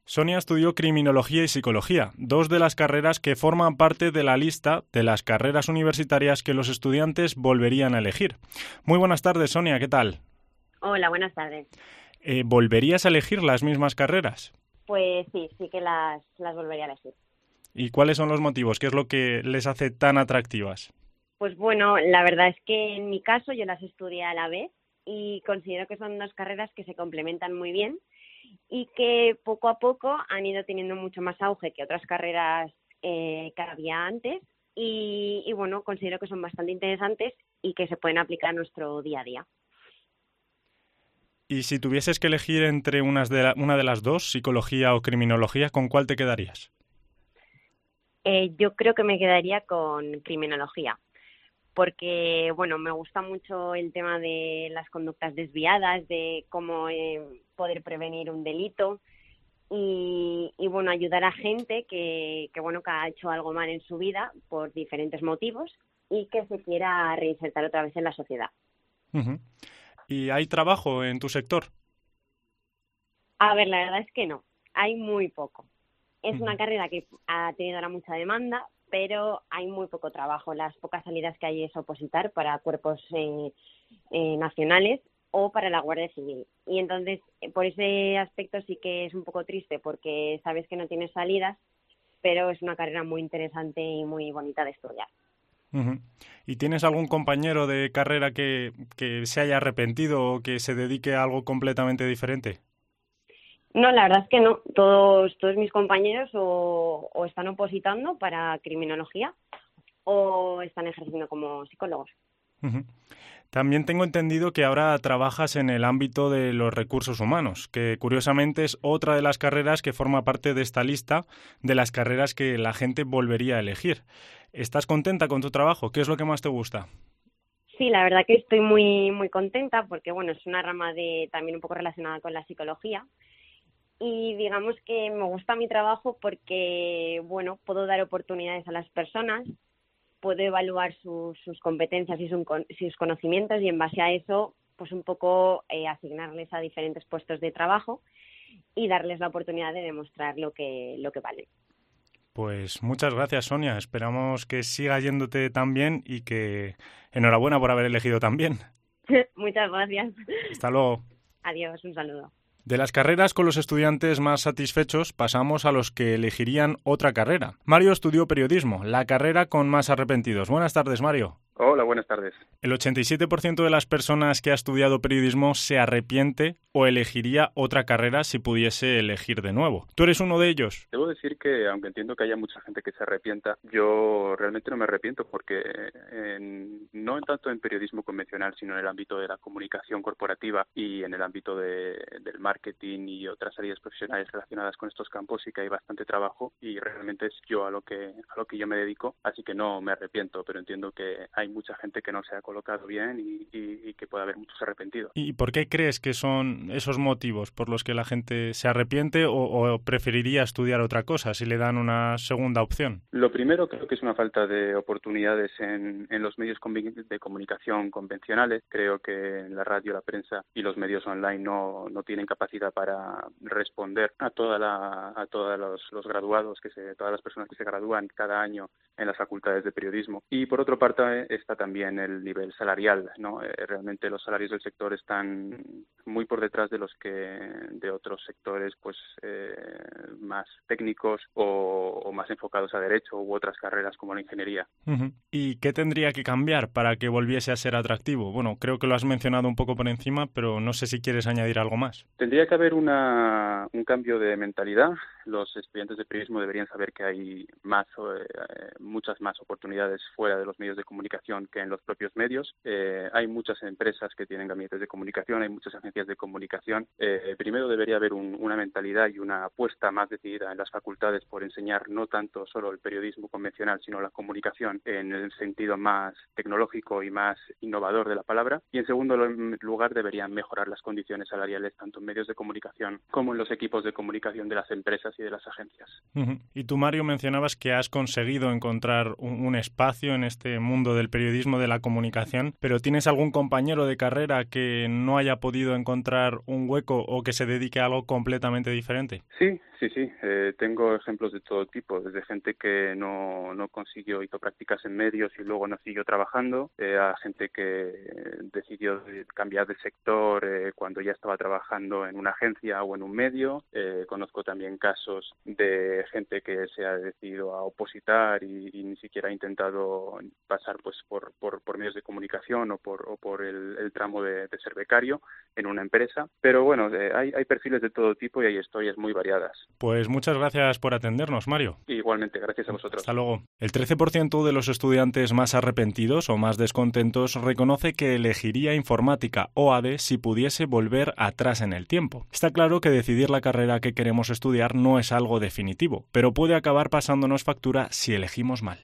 Sonia estudió criminología y psicología, dos de las carreras que forman parte de la lista de las carreras universitarias que los estudiantes volverían a elegir. Muy buenas tardes, Sonia, ¿qué tal? Hola, buenas tardes. ¿Volverías a elegir las mismas carreras? Pues sí que las volvería a elegir. ¿Y cuáles son los motivos? ¿Qué es lo que les hace tan atractivas? Pues bueno, la verdad es que en mi caso yo las estudié a la vez y considero que son dos carreras que se complementan muy bien y que poco a poco han ido teniendo mucho más auge que otras carreras que había antes y bueno, considero que son bastante interesantes y que se pueden aplicar a nuestro día a día. Y si tuvieses que elegir entre una de las dos, psicología o criminología, ¿con cuál te quedarías? Yo creo que me quedaría con criminología, porque bueno, me gusta mucho el tema de las conductas desviadas, de cómo poder prevenir un delito y bueno, ayudar a gente que ha hecho algo mal en su vida por diferentes motivos y que se quiera reinsertar otra vez en la sociedad. Uh-huh. ¿Y hay trabajo en tu sector? A ver, la verdad es que no, hay muy poco. Es una Uh-huh. carrera que ha tenido ahora mucha demanda, pero hay muy poco trabajo. Las pocas salidas que hay es opositar para cuerpos nacionales o para la Guardia Civil. Y entonces, por ese aspecto sí que es un poco triste porque sabes que no tienes salidas, pero es una carrera muy interesante y muy bonita de estudiar. Uh-huh. ¿Y tienes algún compañero de carrera que se haya arrepentido o que se dedique a algo completamente diferente? No, la verdad es que no. Todos mis compañeros o están opositando para criminología o están ejerciendo como psicólogos. Uh-huh. También tengo entendido que ahora trabajas en el ámbito de los recursos humanos, que curiosamente es otra de las carreras que forma parte de esta lista de las carreras que la gente volvería a elegir. ¿Estás contenta con tu trabajo? ¿Qué es lo que más te gusta? Sí, la verdad que estoy muy muy contenta porque bueno, es una rama de también un poco relacionada con la psicología y digamos que me gusta mi trabajo porque bueno, puedo dar oportunidades a las personas, puedo evaluar sus competencias y sus conocimientos y en base a eso pues un poco asignarles a diferentes puestos de trabajo y darles la oportunidad de demostrar lo que valen. Pues muchas gracias, Sonia. Esperamos que siga yéndote tan bien y que enhorabuena por haber elegido tan bien. Muchas gracias. Hasta luego. Adiós, un saludo. De las carreras con los estudiantes más satisfechos pasamos a los que elegirían otra carrera. Mario estudió periodismo, la carrera con más arrepentidos. Buenas tardes, Mario. Hola, buenas tardes. El 87% de las personas que ha estudiado periodismo se arrepiente o elegiría otra carrera si pudiese elegir de nuevo. ¿Tú eres uno de ellos? Debo decir que, aunque entiendo que haya mucha gente que se arrepienta, yo realmente no me arrepiento porque no tanto en periodismo convencional, sino en el ámbito de la comunicación corporativa y en el ámbito del marketing y otras áreas profesionales relacionadas con estos campos sí que hay bastante trabajo y realmente es yo a lo que yo me dedico, así que no me arrepiento, pero entiendo que hay mucha gente que no se ha colocado bien y que puede haber muchos arrepentidos. ¿Y por qué crees que son esos motivos por los que la gente se arrepiente o preferiría estudiar otra cosa si le dan una segunda opción? Lo primero creo que es una falta de oportunidades en los medios de comunicación convencionales. Creo que la radio, la prensa y los medios online no tienen capacidad para responder a todos los graduados, todas las personas que se gradúan cada año en las facultades de periodismo. Y por otra parte está también el nivel salarial, ¿no? Realmente los salarios del sector están muy por detrás de los que de otros sectores pues más técnicos o más enfocados a derecho u otras carreras como la ingeniería. Uh-huh. ¿Y qué tendría que cambiar para que volviese a ser atractivo? Bueno, creo que lo has mencionado un poco por encima, pero no sé si quieres añadir algo más. Tendría que haber un cambio de mentalidad. Los estudiantes de periodismo deberían saber que hay muchas más oportunidades fuera de los medios de comunicación que en los propios medios. Hay muchas empresas que tienen gabinetes de comunicación, hay muchas agencias de comunicación. Primero debería haber una mentalidad y una apuesta más decidida en las facultades por enseñar no tanto solo el periodismo convencional, sino la comunicación en el sentido más tecnológico y más innovador de la palabra. Y en segundo lugar deberían mejorar las condiciones salariales tanto en medios de comunicación como en los equipos de comunicación de las empresas y de las agencias. Uh-huh. Y tú, Mario, mencionabas que has conseguido encontrar un espacio en este mundo del periodismo, de la comunicación, pero ¿tienes algún compañero de carrera que no haya podido encontrar un hueco o que se dedique a algo completamente diferente? Sí, Sí, sí, tengo ejemplos de todo tipo, desde gente que no consiguió, hizo prácticas en medios y luego no siguió trabajando, a gente que decidió cambiar de sector cuando ya estaba trabajando en una agencia o en un medio. Conozco también casos de gente que se ha decidido a opositar y ni siquiera ha intentado pasar pues por medios de comunicación o por el tramo de ser becario en una empresa. Pero bueno, hay perfiles de todo tipo y hay historias muy variadas. Pues muchas gracias por atendernos, Mario. Igualmente, gracias a vosotros. Hasta luego. El 13% de los estudiantes más arrepentidos o más descontentos reconoce que elegiría informática o ADE si pudiese volver atrás en el tiempo. Está claro que decidir la carrera que queremos estudiar no es algo definitivo, pero puede acabar pasándonos factura si elegimos mal.